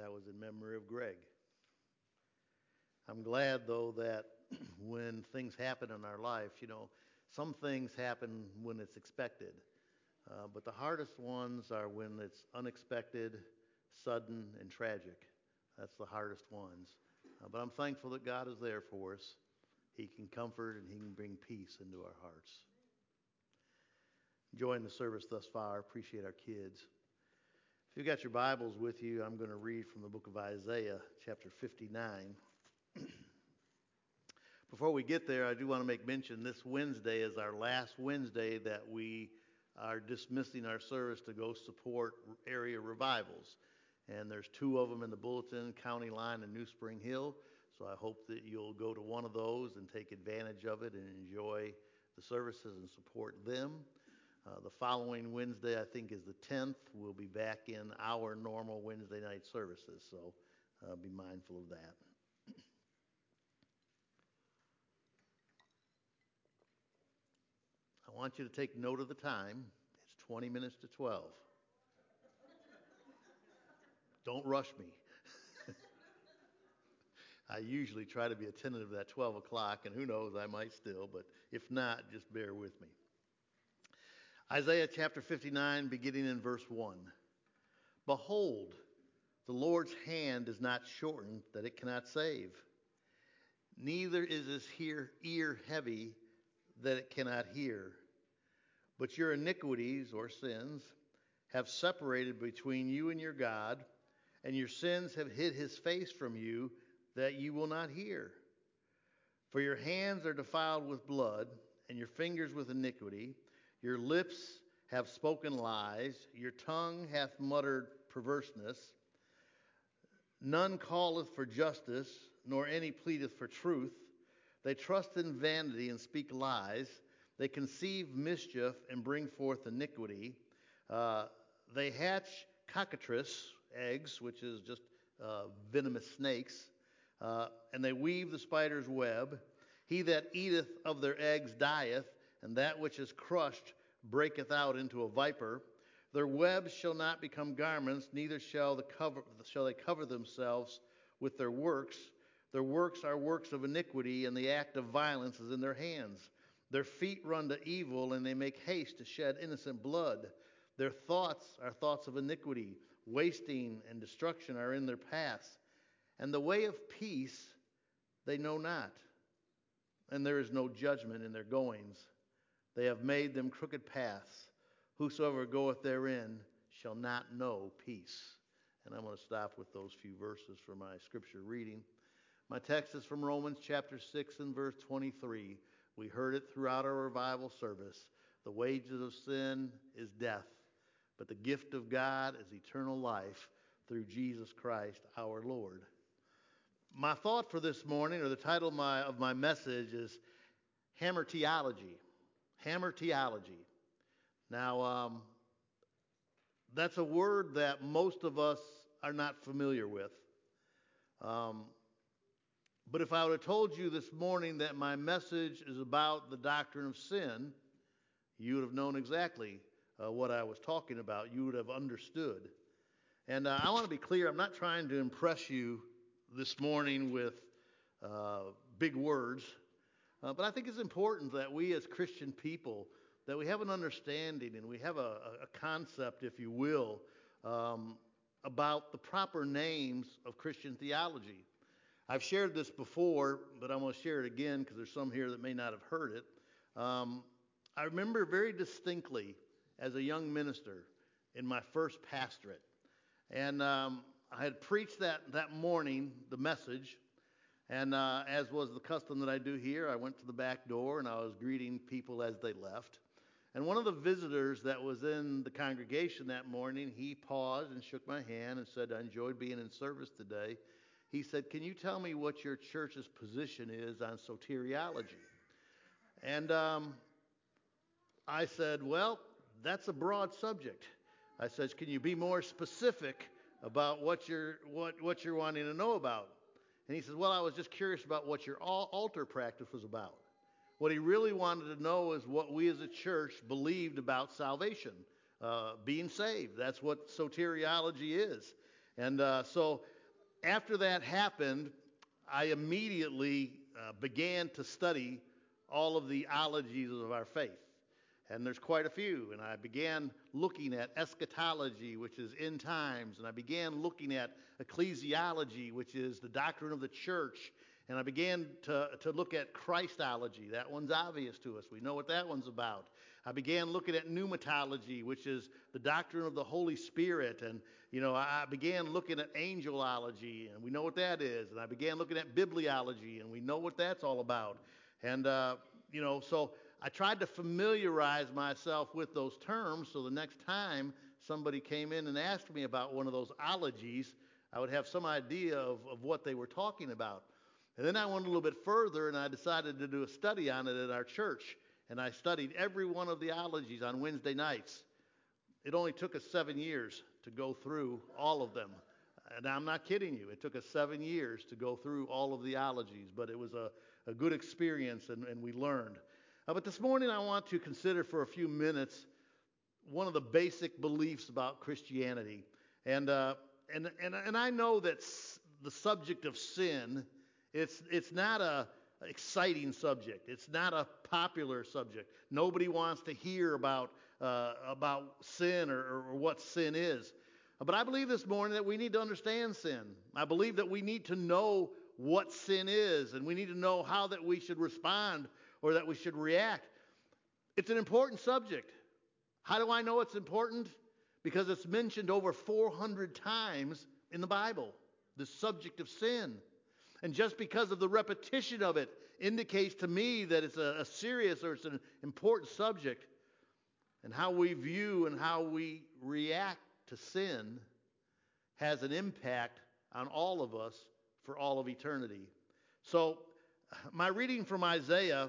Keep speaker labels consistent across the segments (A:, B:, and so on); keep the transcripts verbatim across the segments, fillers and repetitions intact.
A: That was in memory of Greg. I'm glad, though, that when things happen in our life, you know, some things happen when it's expected. Uh, but the hardest ones are when it's unexpected, sudden, and tragic. That's the hardest ones. Uh, but I'm thankful that God is there for us. He can comfort and He can bring peace into our hearts. Enjoying the service thus far. Appreciate our kids. If you've got your Bibles with you, I'm going to read from the book of Isaiah, chapter fifty-nine. Before we get there, I do want to make mention this Wednesday is our last Wednesday that we are dismissing our service to go support area revivals. And there's two of them in the bulletin, County Line and New Spring Hill. So I hope that you'll go to one of those and take advantage of it and enjoy the services and support them. Uh, the following Wednesday, I think, is the tenth. We'll be back in our normal Wednesday night services. So uh, be mindful of that. I want you to take note of the time. It's twenty minutes to twelve. Don't rush me. I usually try to be attentive at twelve o'clock, and who knows, I might still, but if not, just bear with me. Isaiah chapter fifty-nine, beginning in verse one. Behold, the Lord's hand is not shortened that it cannot save, neither is his ear heavy that it cannot hear. But your iniquities, or sins, have separated between you and your God, and your sins have hid his face from you, that you will not hear. For your hands are defiled with blood, and your fingers with iniquity. Your lips have spoken lies, your tongue hath muttered perverseness. None calleth for justice, nor any pleadeth for truth. They trust in vanity and speak lies. They conceive mischief and bring forth iniquity. Uh, they hatch cockatrice eggs, which is just uh, venomous snakes, uh, and they weave the spider's web. He that eateth of their eggs dieth, and that which is crushed breaketh out into a viper. Their webs shall not become garments, neither shall, the cover, shall they cover themselves with their works. Their works are works of iniquity, and the act of violence is in their hands. Their feet run to evil, and they make haste to shed innocent blood. Their thoughts are thoughts of iniquity. Wasting and destruction are in their paths. And the way of peace they know not. And there is no judgment in their goings. They have made them crooked paths. Whosoever goeth therein shall not know peace. And I'm going to stop with those few verses for my scripture reading. My text is from Romans chapter six and verse twenty-three. We heard it throughout our revival service. The wages of sin is death, but the gift of God is eternal life through Jesus Christ our Lord. My thought for this morning, or the title of my, of my message, is Hamartiology. Hamartiology. Now, um, that's a word that most of us are not familiar with. Um, But if I would have told you this morning that my message is about the doctrine of sin, you would have known exactly uh, what I was talking about. You would have understood. And uh, I want to be clear, I'm not trying to impress you this morning with uh, big words, uh, but I think it's important that we as Christian people, that we have an understanding and we have a, a concept, if you will, um, about the proper names of Christian theology. I've shared this before, but I'm going to share it again because there's some here that may not have heard it. Um, I remember very distinctly as a young minister in my first pastorate. And um, I had preached that, that morning, the message. And uh, as was the custom that I do here, I went to the back door and I was greeting people as they left. And one of the visitors that was in the congregation that morning, he paused and shook my hand and said, "I enjoyed being in service today." He said, "Can you tell me what your church's position is on soteriology?" And um, I said, "Well, that's a broad subject." I said, "Can you be more specific about what you're what, what you're wanting to know about?" And he said, "Well, I was just curious about what your altar practice was about." What he really wanted to know is what we as a church believed about salvation, uh, being saved. That's what soteriology is. And uh, so after that happened, I immediately uh, began to study all of the ologies of our faith. And there's quite a few. And I began looking at eschatology, which is end times. And I began looking at ecclesiology, which is the doctrine of the church. And I began to, to look at Christology. That one's obvious to us. We know what that one's about. I began looking at pneumatology, which is the doctrine of the Holy Spirit. And, you know, I began looking at angelology, and we know what that is. And I began looking at bibliology, and we know what that's all about. And, uh, you know, so I tried to familiarize myself with those terms so the next time somebody came in and asked me about one of those ologies, I would have some idea of, of what they were talking about. And then I went a little bit further, and I decided to do a study on it at our church. And I studied every one of the ologies on Wednesday nights. It only took us seven years to go through all of them. And I'm not kidding you. It took us seven years to go through all of the ologies. But it was a, a good experience, and, and we learned. Uh, but this morning I want to consider for a few minutes one of the basic beliefs about Christianity. And, uh, and, and, and I know that s- the subject of sin, It's it's not a exciting subject. It's not a popular subject. Nobody wants to hear about uh, about sin or, or what sin is. But I believe this morning that we need to understand sin. I believe that we need to know what sin is, and we need to know how that we should respond or that we should react. It's an important subject. How do I know it's important? Because it's mentioned over four hundred times in the Bible, the subject of sin. And just because of the repetition of it indicates to me that it's a, a serious or it's an important subject. And how we view and how we react to sin has an impact on all of us for all of eternity. So my reading from Isaiah,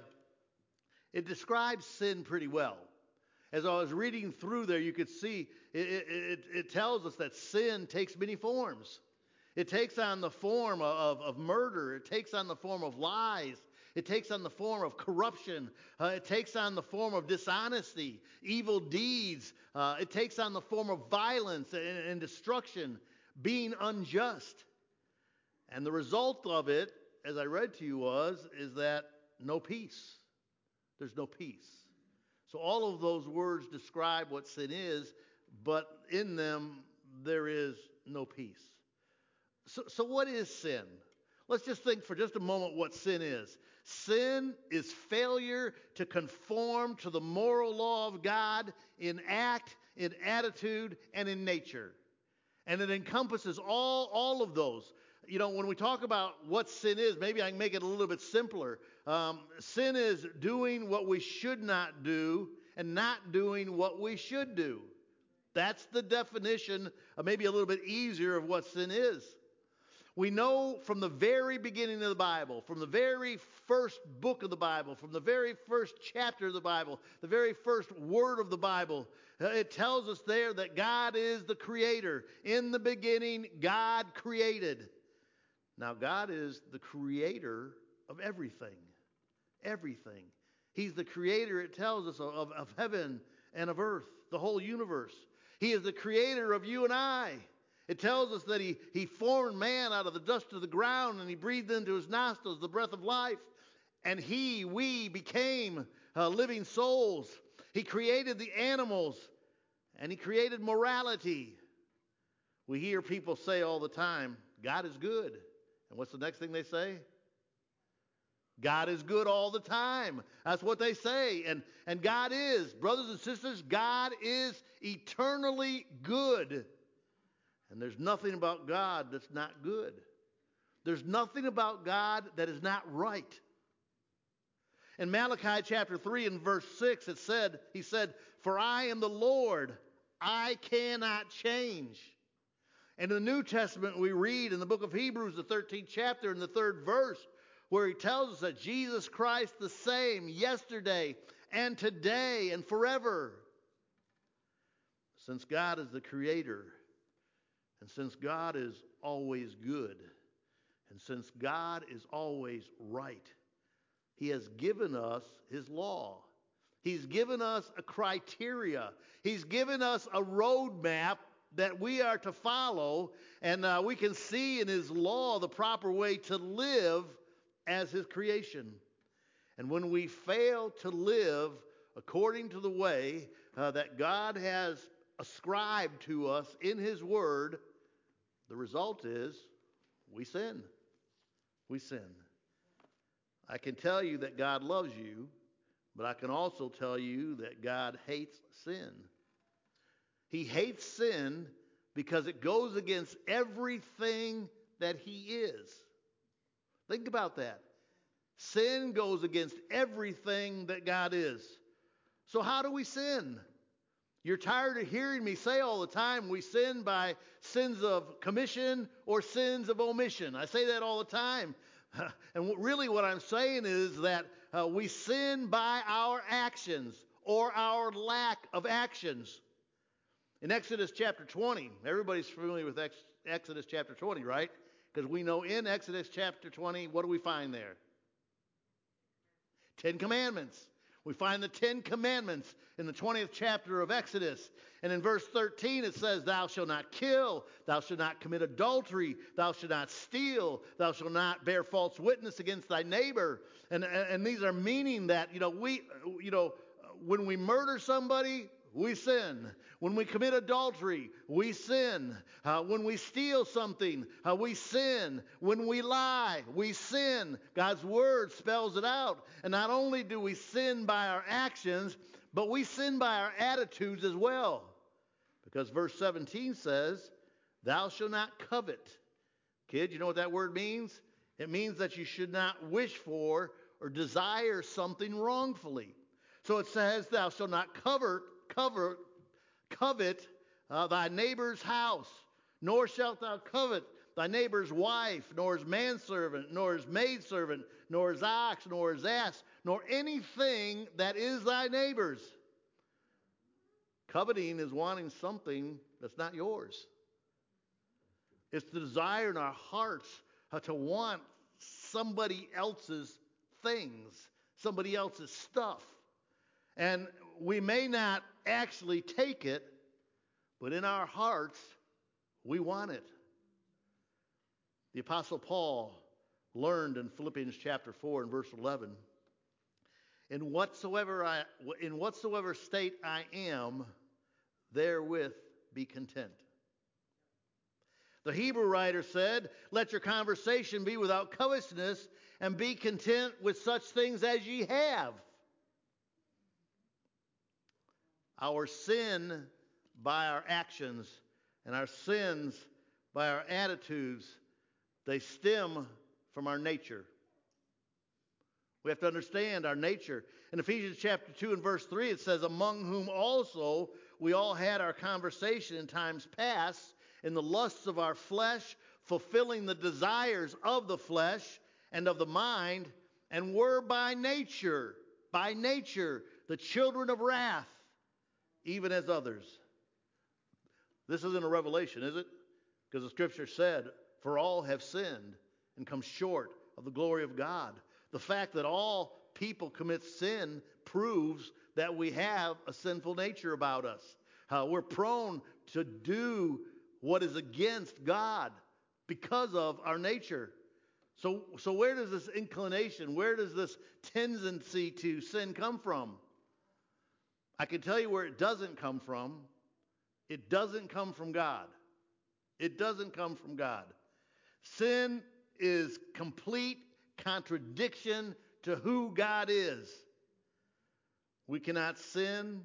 A: it describes sin pretty well. As I was reading through there, you could see it, it, it tells us that sin takes many forms. It takes on the form of, of murder. It takes on the form of lies. It takes on the form of corruption. Uh, it takes on the form of dishonesty, evil deeds. Uh, it takes on the form of violence and, and destruction, being unjust. And the result of it, as I read to you, was is that no peace. There's no peace. So all of those words describe what sin is, but in them there is no peace. So, so what is sin? Let's just think for just a moment what sin is. Sin is failure to conform to the moral law of God in act, in attitude, and in nature. And it encompasses all, all of those. You know, when we talk about what sin is, maybe I can make it a little bit simpler. Um, sin is doing what we should not do and not doing what we should do. That's the definition, uh, maybe a little bit easier, of what sin is. We know from the very beginning of the Bible, from the very first book of the Bible, from the very first chapter of the Bible, the very first word of the Bible, it tells us there that God is the creator. In the beginning, God created. Now, God is the creator of everything. Everything. He's the creator, it tells us, of, of heaven and of earth, the whole universe. He is the creator of you and I. It tells us that he, he formed man out of the dust of the ground, and he breathed into his nostrils the breath of life. And he, we, became uh, living souls. He created the animals, and he created morality. We hear people say all the time, God is good. And what's the next thing they say? God is good all the time. That's what they say. And, and God is, brothers and sisters, God is eternally good. And there's nothing about God that's not good. There's nothing about God that is not right. In Malachi chapter three and verse six, it said, he said, "For I am the Lord, I cannot change." And in the New Testament, we read in the book of Hebrews, the thirteenth chapter and the third verse, where he tells us that Jesus Christ the same yesterday and today and forever. Since God is the creator, and since God is always good, and since God is always right, he has given us his law. He's given us a criteria. He's given us a roadmap that we are to follow, and uh, we can see in his law the proper way to live as his creation. And when we fail to live according to the way uh, that God has ascribed to us in his word, the result is we sin. We sin. I can tell you that God loves you, but I can also tell you that God hates sin. He hates sin because it goes against everything that he is. Think about that. Sin goes against everything that God is. So how do we sin? You're tired of hearing me say all the time we sin by sins of commission or sins of omission. I say that all the time. And really what I'm saying is that uh, we sin by our actions or our lack of actions. In Exodus chapter twenty, everybody's familiar with Ex- Exodus chapter twenty, right? Because we know in Exodus chapter twenty, what do we find there? Ten Commandments. We find the Ten Commandments in the twentieth chapter of Exodus. And in verse thirteen it says, thou shalt not kill, thou shalt not commit adultery, thou shalt not steal, thou shalt not bear false witness against thy neighbor. And, and, and these are meaning that, you know, we, you know, when we murder somebody, we sin. When we commit adultery, we sin. Uh, when we steal something, uh, we sin. When we lie, we sin. God's word spells it out. And not only do we sin by our actions, but we sin by our attitudes as well. Because verse seventeen says, thou shalt not covet. Kids, you know what that word means? It means that you should not wish for or desire something wrongfully. So it says, thou shalt not covet, covet, covet uh, thy neighbor's house, nor shalt thou covet thy neighbor's wife, nor his manservant, nor his maidservant, nor his ox, nor his ass, nor anything that is thy neighbor's. Coveting is wanting something that's not yours. It's the desire in our hearts uh, to want somebody else's things, somebody else's stuff. And we may not actually take it, but in our hearts, we want it. The Apostle Paul learned in Philippians chapter four and verse eleven, in whatsoever I, in whatsoever state I am, therewith be content. The Hebrew writer said, let your conversation be without covetousness, and be content with such things as ye have. Our sin by our actions and our sins by our attitudes, they stem from our nature. We have to understand our nature. In Ephesians chapter two and verse three, it says, among whom also we all had our conversation in times past, in the lusts of our flesh, fulfilling the desires of the flesh and of the mind, and were by nature, by nature, the children of wrath, even as others. This isn't a revelation, is it? Because the scripture said, for all have sinned and come short of the glory of God. The fact that all people commit sin proves that we have a sinful nature about us. Uh, we're prone to do what is against God because of our nature. So, so where does this inclination, where does this tendency to sin come from? I can tell you where it doesn't come from. It doesn't come from God. It doesn't come from God. Sin is complete contradiction to who God is. We cannot sin.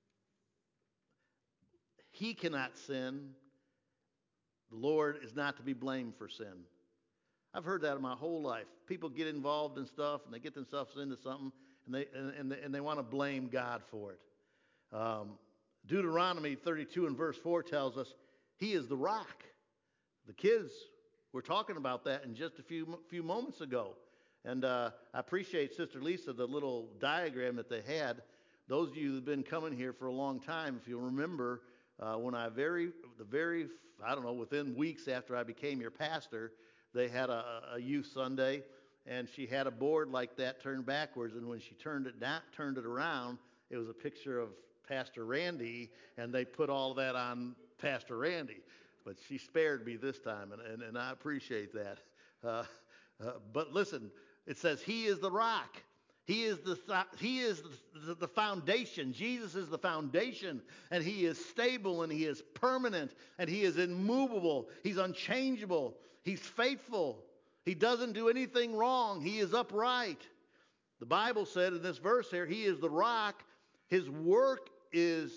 A: He cannot sin. The Lord is not to be blamed for sin. I've heard that in my whole life. People get involved in stuff and they get themselves into something and they and, and they, and they want to blame God for it. Um, Deuteronomy thirty-two and verse four tells us he is the rock. The kids were talking about that in just a few few moments ago. And uh, I appreciate Sister Lisa, the little diagram that they had. Those of you who have been coming here for a long time, if you'll remember, uh, when I very, the very, I don't know, within weeks after I became your pastor, they had a, a youth Sunday, and she had a board like that turned backwards, and when she turned it down, turned it around, it was a picture of Pastor Randy, and they put all that on Pastor Randy, but she spared me this time, and, and, and I appreciate that. Uh, uh, but listen, it says he is the rock. He is the he is the, the foundation. Jesus is the foundation, and he is stable, and he is permanent, and he is immovable. He's unchangeable. He's faithful. He doesn't do anything wrong. He is upright. The Bible said in this verse here, he is the rock. His work is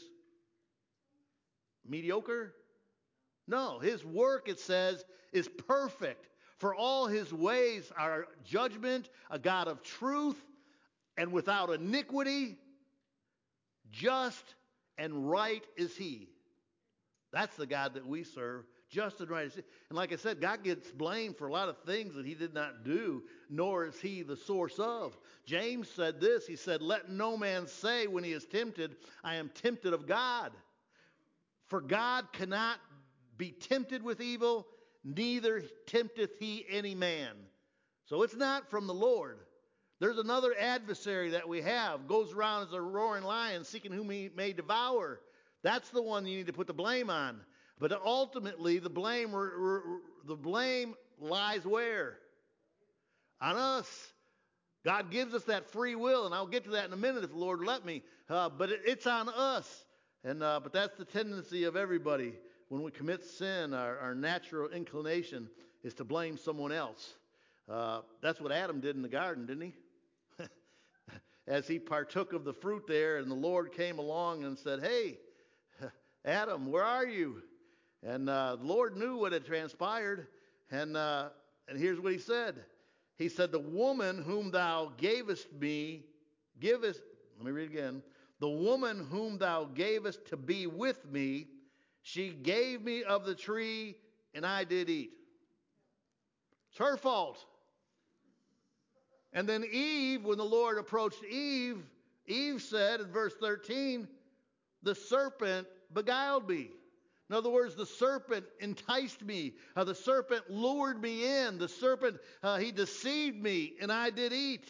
A: mediocre? No, his work, it says, is perfect. For all his ways are judgment, a God of truth, and without iniquity, just and right is he. That's the God that we serve, just and right is he. And like I said, God gets blamed for a lot of things that he did not do, nor is he the source of. James said this, he said, let no man say when he is tempted, I am tempted of God. For God cannot be tempted with evil, neither tempteth he any man. So it's not from the Lord. There's another adversary that we have, goes around as a roaring lion, seeking whom he may devour. That's the one you need to put the blame on. But ultimately, the blame, the blame lies where? On us. God gives us that free will, and I'll get to that in a minute if the Lord let me. Uh, but it, it's on us. And uh, but that's the tendency of everybody. When we commit sin, our, our natural inclination is to blame someone else. Uh, that's what Adam did in the garden, didn't he? As he partook of the fruit there, and the Lord came along and said, hey, Adam, where are you? And uh, the Lord knew what had transpired, and uh, and here's what he said. He said, the woman whom thou gavest me, givest, let me read again. The woman whom thou gavest to be with me, she gave me of the tree, and I did eat. It's her fault. And then Eve, when the Lord approached Eve, Eve said in verse thirteen, the serpent beguiled me. In other words, the serpent enticed me. Uh, the serpent lured me in. The serpent, uh, he deceived me, and I did eat.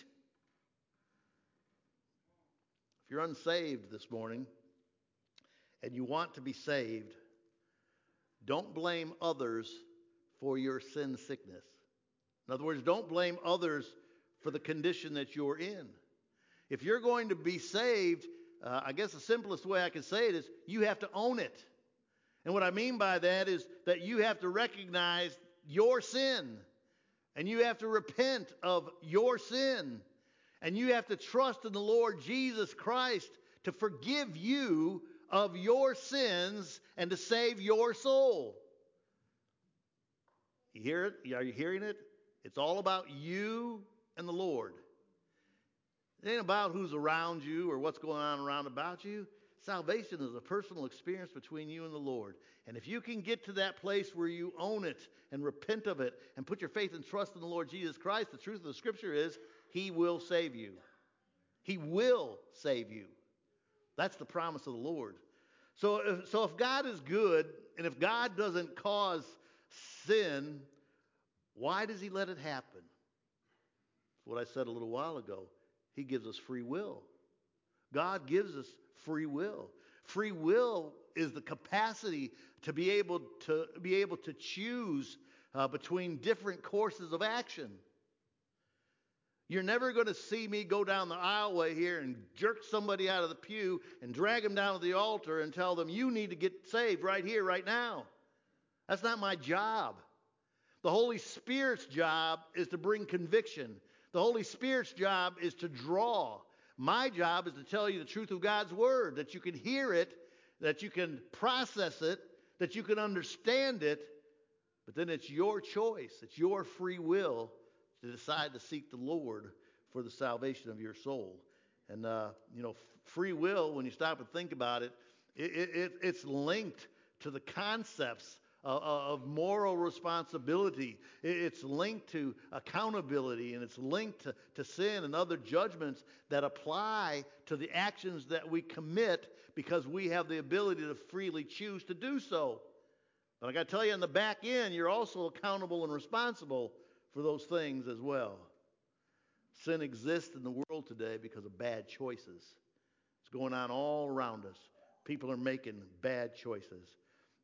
A: If you're unsaved this morning and you want to be saved, don't blame others for your sin sickness. In other words, don't blame others for the condition that you're in. If you're going to be saved, uh, I guess the simplest way I can say it is you have to own it. And what I mean by that is that you have to recognize your sin, and you have to repent of your sin, and you have to trust in the Lord Jesus Christ to forgive you of your sins and to save your soul. You hear it? Are you hearing it? It's all about you and the Lord. It ain't about who's around you or what's going on around about you. Salvation is a personal experience between you and the Lord. And if you can get to that place where you own it and repent of it and put your faith and trust in the Lord Jesus Christ, the truth of the Scripture is he will save you. He will save you. That's the promise of the Lord. So if, so if God is good, and if God doesn't cause sin, why does he let it happen? That's what I said a little while ago. He gives us free will. God gives us free will. Free will is the capacity to be able to be able to choose uh, between different courses of action. You're never going to see me go down the aisleway here and jerk somebody out of the pew and drag them down to the altar and tell them, you need to get saved right here, right now. That's not my job. The Holy Spirit's job is to bring conviction. The Holy Spirit's job is to draw. My job is to tell you the truth of God's Word, that you can hear it, that you can process it, that you can understand it, but then it's your choice. It's your free will to decide to seek the Lord for the salvation of your soul. And, uh, you know, free will, when you stop and think about it, it, it it's linked to the concepts of, of moral responsibility. It's linked to accountability, and it's linked to, to sin and other judgments that apply to the actions that we commit because we have the ability to freely choose to do so. But I got to tell you, in the back end, you're also accountable and responsible for those things as well. Sin exists in the world today because of bad choices. It's going on all around us. People are making bad choices.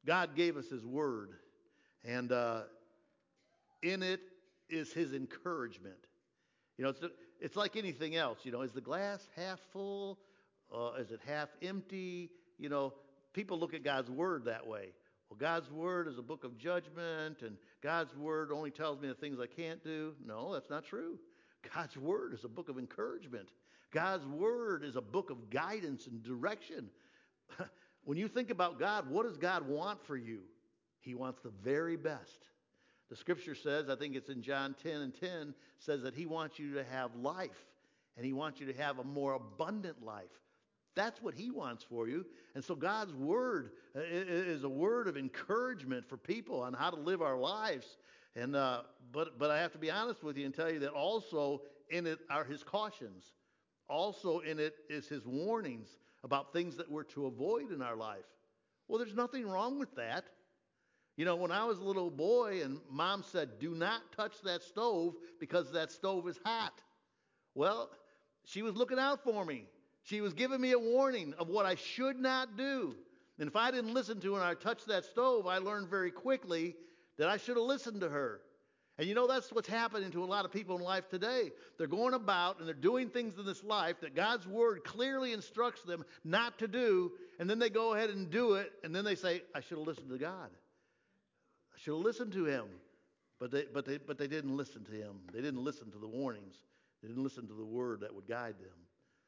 A: God gave us His Word, and uh, in it is His encouragement. You know, it's, it's like anything else. You know, is the glass half full? Uh, is it half empty? You know, people look at God's Word that way. Well, God's Word is a book of judgment, and God's Word only tells me the things I can't do. No, that's not true. God's Word is a book of encouragement. God's Word is a book of guidance and direction. When you think about God, what does God want for you? He wants the very best. The Scripture says, I think it's in John ten and ten, says that He wants you to have life, and He wants you to have a more abundant life. That's what He wants for you. And so God's Word is a word of encouragement for people on how to live our lives. And uh, but but I have to be honest with you and tell you that also in it are His cautions. Also in it is His warnings about things that we're to avoid in our life. Well, there's nothing wrong with that. You know, when I was a little boy and Mom said, do not touch that stove because that stove is hot. Well, she was looking out for me. She was giving me a warning of what I should not do. And if I didn't listen to her and I touched that stove, I learned very quickly that I should have listened to her. And you know, that's what's happening to a lot of people in life today. They're going about and they're doing things in this life that God's Word clearly instructs them not to do. And then they go ahead and do it. And then they say, I should have listened to God. I should have listened to Him. But they, but they, but they didn't listen to Him. They didn't listen to the warnings. They didn't listen to the Word that would guide them.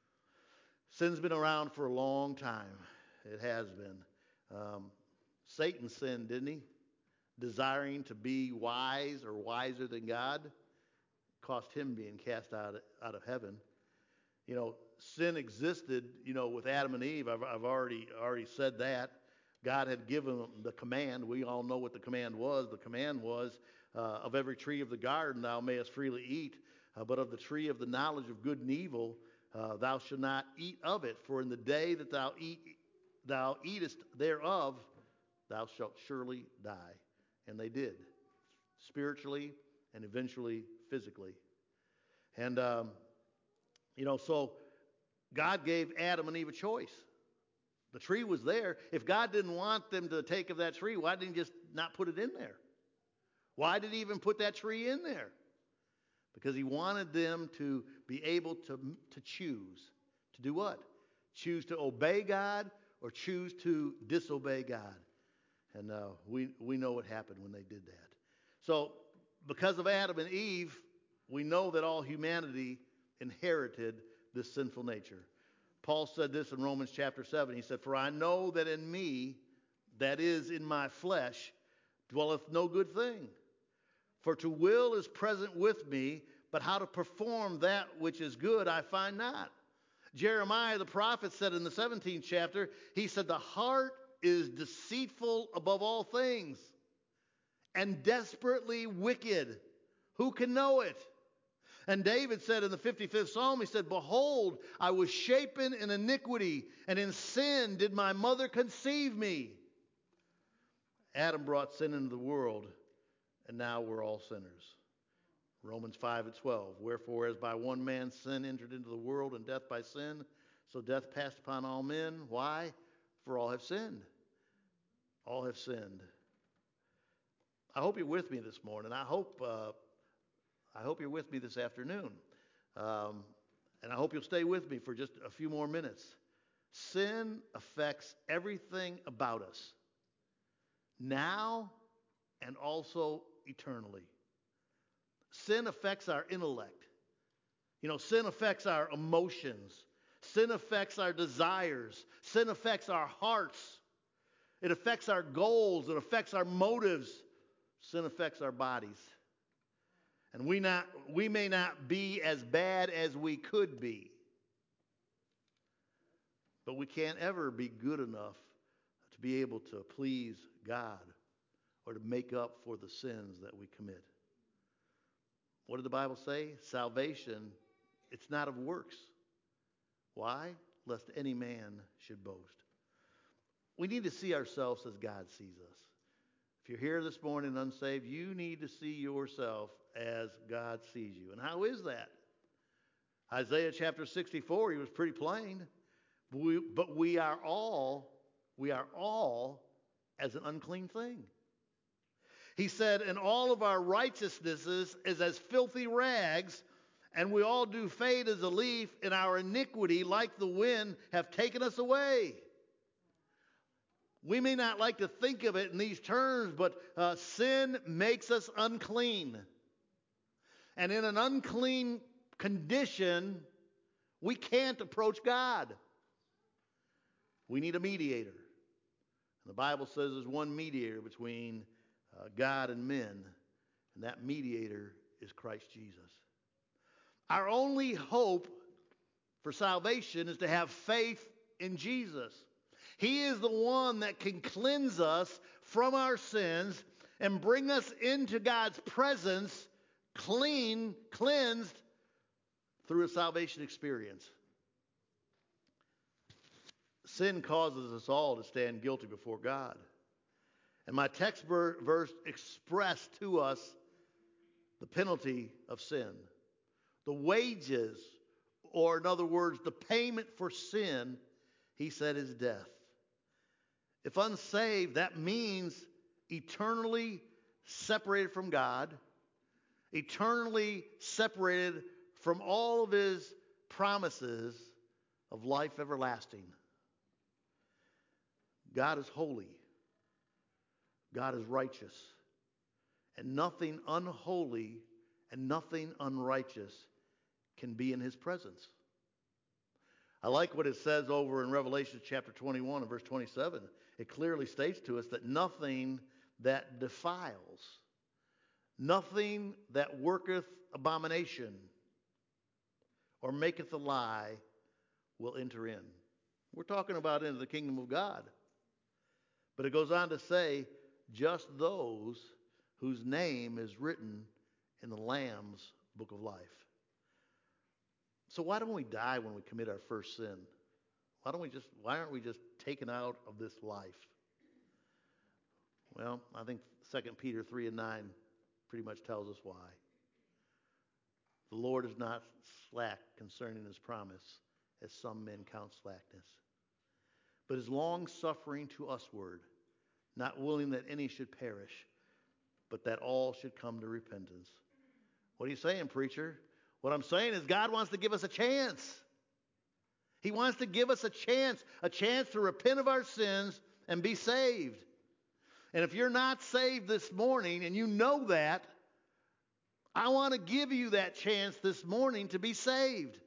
A: Sin's been around for a long time. It has been. Um, Satan sinned, didn't he? Desiring to be wise or wiser than God cost him being cast out of, out of heaven. You know, sin existed, you know, with Adam and Eve. I've, I've already already said that. God had given them the command. We all know what the command was. The command was, uh, of every tree of the garden thou mayest freely eat, uh, but of the tree of the knowledge of good and evil uh, thou shalt not eat of it. For in the day that thou eat, thou eatest thereof, thou shalt surely die. And they did, spiritually and eventually physically. And, um, you know, so God gave Adam and Eve a choice. The tree was there. If God didn't want them to take of that tree, why didn't He just not put it in there? Why did He even put that tree in there? Because He wanted them to be able to, to choose. To do what? Choose to obey God or choose to disobey God. And uh, we, we know what happened when they did that. So because of Adam and Eve, we know that all humanity inherited this sinful nature. Paul said this in Romans chapter seven. He said, for I know that in me, that is in my flesh, dwelleth no good thing. For to will is present with me, but how to perform that which is good I find not. Jeremiah the prophet said in the seventeenth chapter, he said, the heart is deceitful above all things and desperately wicked. Who can know it? And David said in the fifty-fifth Psalm, he said, behold, I was shapen in iniquity, and in sin did my mother conceive me. Adam brought sin into the world, and now we're all sinners. Romans five and twelve, wherefore as by one man sin entered into the world, and death by sin, so death passed upon all men. Why? For all have sinned. All have sinned. I hope you're with me this morning. I hope uh, I hope you're with me this afternoon. Um, and I hope you'll stay with me for just a few more minutes. Sin affects everything about us, now and also eternally. Sin affects our intellect. You know, sin affects our emotions. Sin affects our desires. Sin affects our hearts. It affects our goals. It affects our motives. Sin affects our bodies. And we not we may not be as bad as we could be. But we can't ever be good enough to be able to please God or to make up for the sins that we commit. What did the Bible say? Salvation, it's not of works. Why? Lest any man should boast. We need to see ourselves as God sees us. If you're here this morning unsaved, you need to see yourself as God sees you. And how is that? Isaiah chapter sixty-four, he was pretty plain. But we, but we are all, we are all as an unclean thing. He said, and all of our righteousnesses is as filthy rags, and we all do fade as a leaf, and our iniquity, like the wind, have taken us away. We may not like to think of it in these terms, but uh, sin makes us unclean. And in an unclean condition, we can't approach God. We need a mediator. And the Bible says there's one mediator between uh, God and men, and that mediator is Christ Jesus. Our only hope for salvation is to have faith in Jesus. He is the one that can cleanse us from our sins and bring us into God's presence clean, cleansed through a salvation experience. Sin causes us all to stand guilty before God. And my text verse expressed to us the penalty of sin. The wages, or in other words, the payment for sin, he said, is death. If unsaved, that means eternally separated from God, eternally separated from all of his promises of life everlasting. God is holy. God is righteous. And nothing unholy and nothing unrighteous can be in his presence. I like what it says over in Revelation chapter twenty-one and verse twenty-seven. It clearly states to us that nothing that defiles, nothing that worketh abomination or maketh a lie will enter in. We're talking about into the kingdom of God. But it goes on to say, just those whose name is written in the Lamb's book of life. So why don't we die when we commit our first sin? Why don't we just, why aren't we just taken out of this life? Well, I think Second Peter three and nine pretty much tells us why. The Lord is not slack concerning his promise, as some men count slackness, but is long-suffering to usward, not willing that any should perish, but that all should come to repentance. What are you saying, preacher? What I'm saying is God wants to give us a chance. He wants to give us a chance, a chance to repent of our sins and be saved. And if you're not saved this morning and you know that, I want to give you that chance this morning to be saved.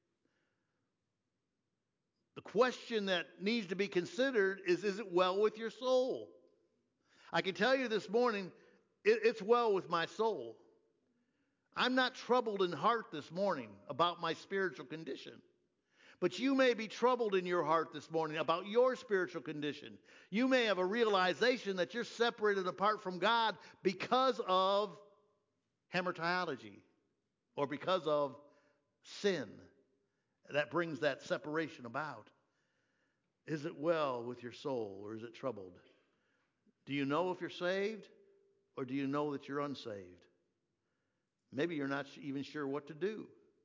A: The question that needs to be considered is, is it well with your soul? I can tell you this morning, it, it's well with my soul. I'm not troubled in heart this morning about my spiritual condition. But you may be troubled in your heart this morning about your spiritual condition. You may have a realization that you're separated apart from God because of hamartiology or because of sin that brings that separation about. Is it well with your soul or is it troubled? Do you know if you're saved or do you know that you're unsaved? Maybe you're not even sure what to do.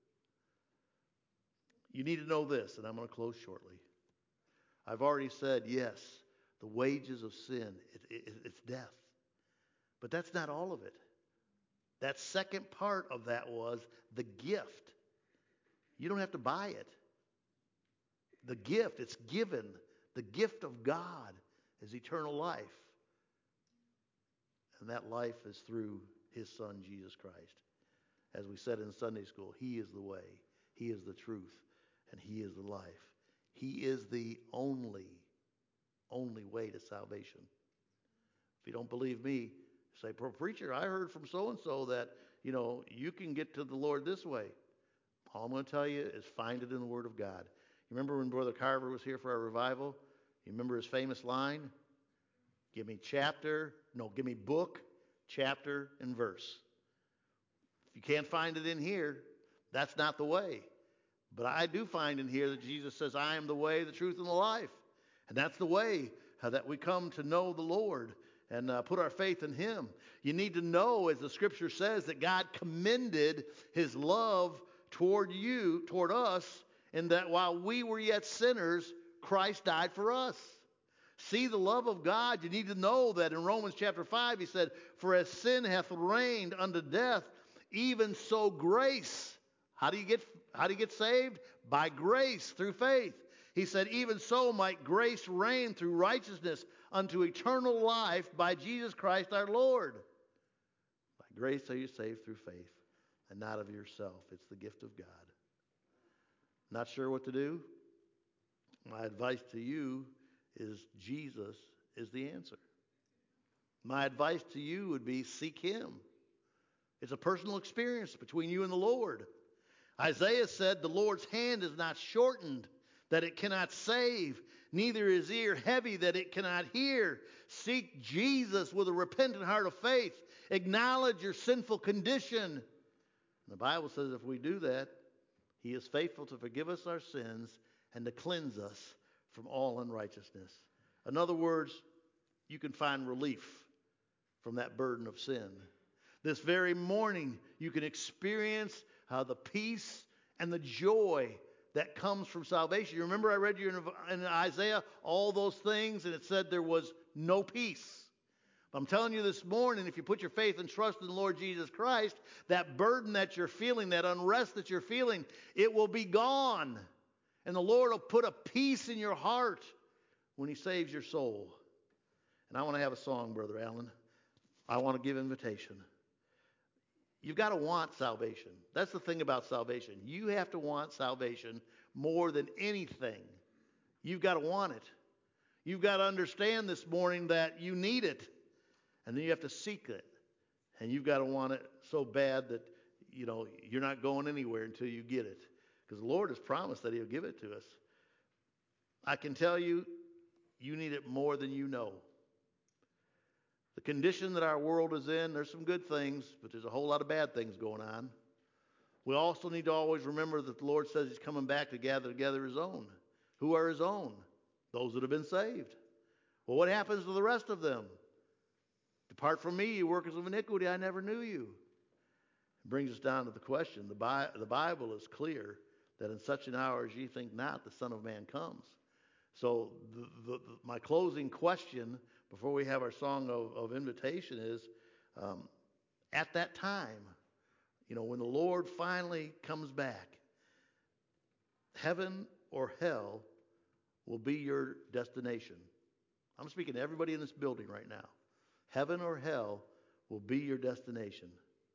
A: You need to know this, and I'm going to close shortly. I've already said, yes, the wages of sin, it, it, it's death. But that's not all of it. That second part of that was the gift. You don't have to buy it. The gift, it's given. The gift of God is eternal life. And that life is through his Son, Jesus Christ. As we said in Sunday school, he is the way, he is the truth, and he is the life. He is the only, only way to salvation. If you don't believe me, say, preacher, I heard from so-and-so that, you know, you can get to the Lord this way. All I'm going to tell you is find it in the Word of God. You remember when Brother Carver was here for our revival? You remember his famous line? Give me chapter, no, give me book, chapter, and verse. If you can't find it in here, that's not the way. But I do find in here that Jesus says, I am the way, the truth, and the life. And that's the way uh, that we come to know the Lord and uh, put our faith in him. You need to know, as the scripture says, that God commended his love toward you, toward us, in that while we were yet sinners, Christ died for us. See the love of God. You need to know that in Romans chapter five, he said, for as sin hath reigned unto death, even so grace. How do you get, how do you get saved? By grace, through faith. He said, even so might grace reign through righteousness unto eternal life by Jesus Christ our Lord. By grace are you saved through faith, and not of yourself. It's the gift of God. Not sure what to do? My advice to you is Jesus is the answer. My advice to you would be seek him. It's a personal experience between you and the Lord. Isaiah said, the Lord's hand is not shortened that it cannot save, neither is ear heavy that it cannot hear. Seek Jesus with a repentant heart of faith. Acknowledge your sinful condition. The Bible says if we do that, he is faithful to forgive us our sins and to cleanse us from all unrighteousness. In other words, you can find relief from that burden of sin. This very morning, you can experience uh, the peace and the joy that comes from salvation. You remember I read you in, in Isaiah all those things, and it said there was no peace. But I'm telling you this morning, if you put your faith and trust in the Lord Jesus Christ, that burden that you're feeling, that unrest that you're feeling, it will be gone. And the Lord will put a peace in your heart when he saves your soul. And I want to have a song, Brother Allen. I want to give invitation. You've got to want salvation. That's the thing about salvation. You have to want salvation more than anything. You've got to want it. You've got to understand this morning that you need it. And then you have to seek it. And you've got to want it so bad that, you know, you're not going anywhere until you get it. Because the Lord has promised that he'll give it to us. I can tell you, you need it more than you know. The condition that our world is in, there's some good things, but there's a whole lot of bad things going on. We also need to always remember that the Lord says he's coming back to gather together his own. Who are his own? Those that have been saved. Well, what happens to the rest of them? Depart from me, you workers of iniquity, I never knew you. It brings us down to the question. The, Bi- the Bible is clear that in such an hour as ye think not, the Son of Man comes. So the, the, the, my closing question before we have our song of, of invitation is, um, at that time, you know, when the Lord finally comes back, heaven or hell will be your destination. I'm speaking to everybody in this building right now. Heaven or hell will be your destination.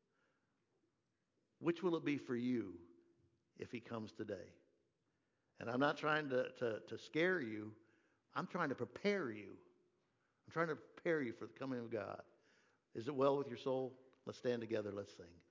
A: Which will it be for you if he comes today? And I'm not trying to, to, to scare you. I'm trying to prepare you. I'm trying to prepare you for the coming of God. Is it well with your soul? Let's stand together. Let's sing.